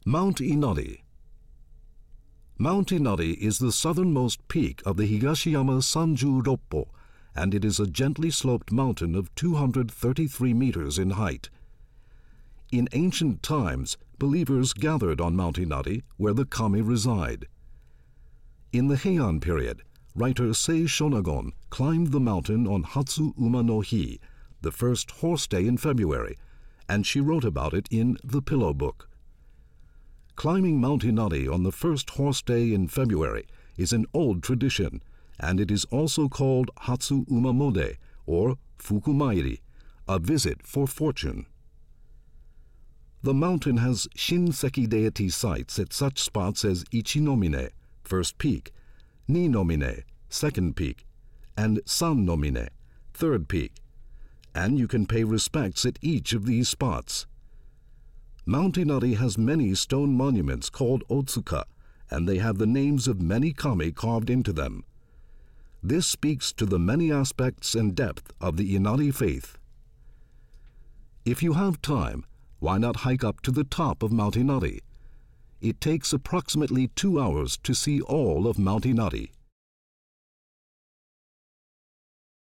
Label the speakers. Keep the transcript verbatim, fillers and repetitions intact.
Speaker 1: Mount Inari. Mount Inari is the southernmost peak of the Higashiyama Sanju Roppo, and it is a gently sloped mountain of two hundred thirty-three meters in height. In ancient times, believers gathered on Mount Inari where the kami reside. In the Heian period, writer Sei Shonagon climbed the mountain on Hatsu Uma no Hi, the first horse day in February, and she wrote about it in The Pillow Book. Climbing Mount Inari on the first horse day in February is an old tradition, and it is also called Hatsu Uma Mode, or Fukumairi, a visit for fortune. The mountain has Shinseki deity sites at such spots as Ichinomine, first peak, Ninomine, second peak, and Sannomine, third peak, and you can pay respects at each of these spots. Mount Inari has many stone monuments called Otsuka, and they have the names of many kami carved into them. This speaks to the many aspects and depth of the Inari faith. If you have time, why not hike up to the top of Mount Inari? It takes approximately two hours to see all of Mount Inari.